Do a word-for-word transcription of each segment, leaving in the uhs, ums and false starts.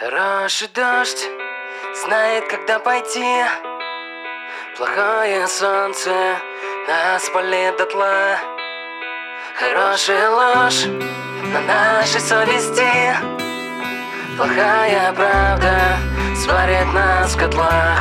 Хороший дождь знает, когда пойти. Плохое солнце нас палит дотла. Хорошая ложь на нашей совести. Плохая правда сварит нас в котлах.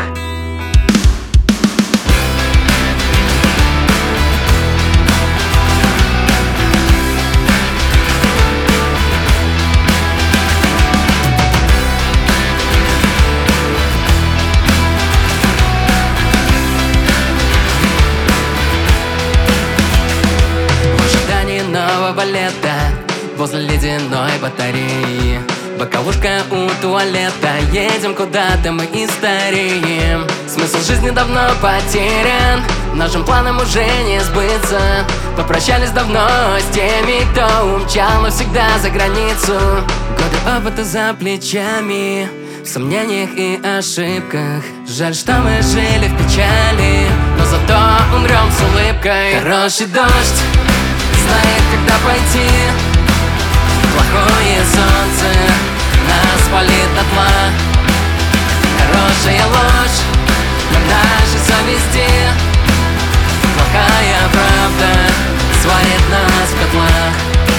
Нового лета возле ледяной батареи, боковушка у туалета. Едем куда-то мы и стареем. Смысл жизни давно потерян, нашим планам уже не сбыться. Попрощались давно с теми, кто умчал навсегда за границу. Годы опыта за плечами, в сомнениях и ошибках. Жаль, что мы жили в печали, но зато умрем с улыбкой. Хороший дождь знает, когда пойти. Плохое солнце нас палит дотла. Хорошая ложь на нашей совести. Плохая правда сварит нас в котлах.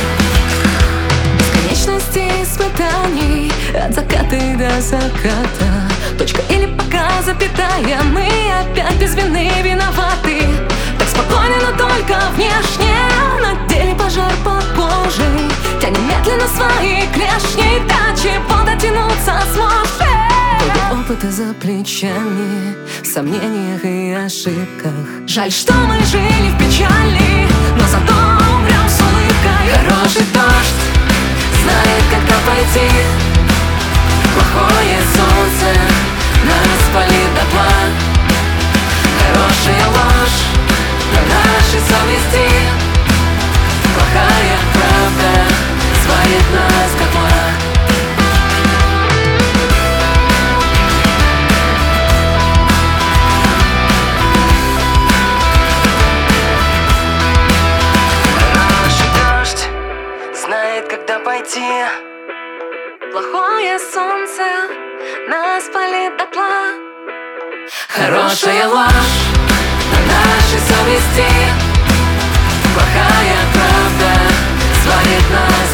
Бесконечности испытаний от заката до заката. Точка или пока запятая. Мы опять без вины виноваты. Так спокойно, но только внешне. На деле пожар под кожей. Тянем медленно свои клешни. До чего дотянуться сможешь? Годы опыта за плечами, в сомнениях и ошибках. Жаль, что мы жили в печали, но зато умрем с улыбкой. Хороший дождь знает, когда пойти. Плохое солнце нас палит дотла. Хорошая ложь на нашей совести. Плохая правда сварит нас в котлах. Хороший дождь знает, когда пойти. Плохое солнце нас палит дотла. Хорошая ложь на нашей совести. Плохая правда сварит нас